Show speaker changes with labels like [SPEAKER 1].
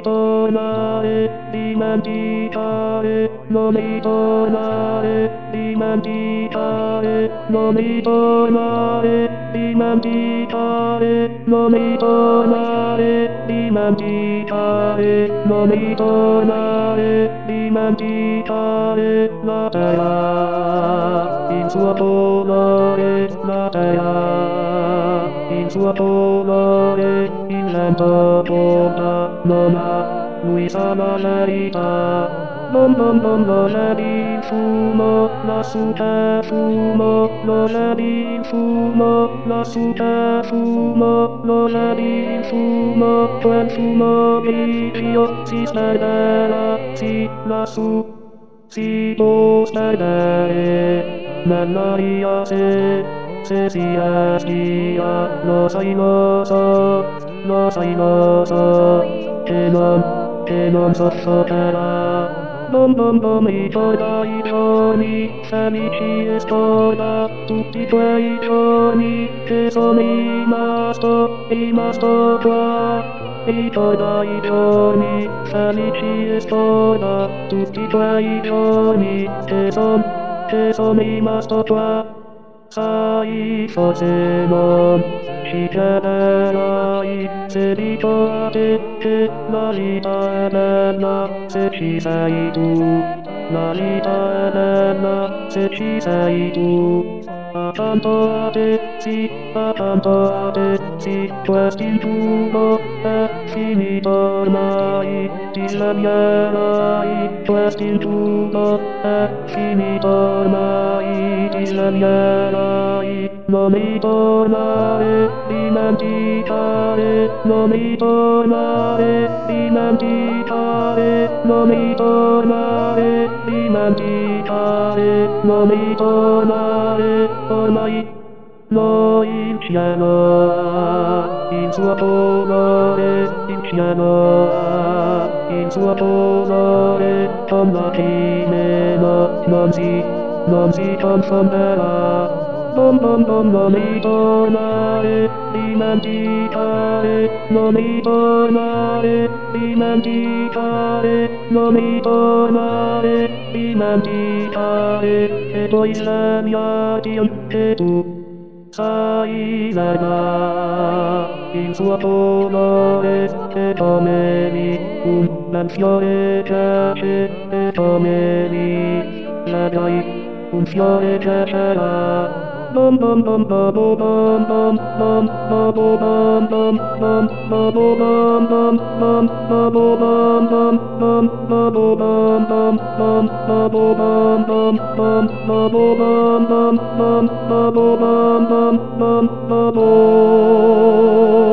[SPEAKER 1] ritornare, dimenticare, non ritornare, dimenticare, non ritornare, dimenticare, non ritornare, dimenticare, non ritornare, dimenticare la terra, il suo colore, la terra, il suo colore, il vento porta, non ha, lui sa la verità. Non volevi il fumo, lassù c'è fumo, volevi il fumo, lassù c'è fumo, volevi il fumo, quel fumo grigio si sperderà, sì, lassù si può sperdere, nell'aria se si respira, lo sai lo so, lo sai lo so, che non soffoccherà. Non ricorda i giorni felici e scorda tutti quei giorni che sono rimasto qua. Ricorda i giorni felici e scorda tutti quei giorni che sono rimasto qua. Sai, forse non ci crederai se dico a te che la vita è bella se ci sei tu. La vita è bella se ci sei tu. Accanto a te, sì, accanto a te, sì, quest'incubo è finito ormai, ti sveglierai, quest'incubo è finito ormai, ti sveglierai, non ritornare, dimenticare, non ritornare, dimenticare, non ritornare, dimenticare, non ritornare, ormai il cielo ha il suo colore, il cielo ha il suo colore, con la chimera non si confonderà. Non ritornare, dimenticare, non ritornare, dimenticare, non ritornare, dimenticare, e poi svegliati anche tu. Sai verrà il suo colore, e come lì un bel fiore cresce, e come lì vedrai un fiore crescerà. Bum bum bum bum bum bum bum bum bum bum bum bum bum bum bum bum bum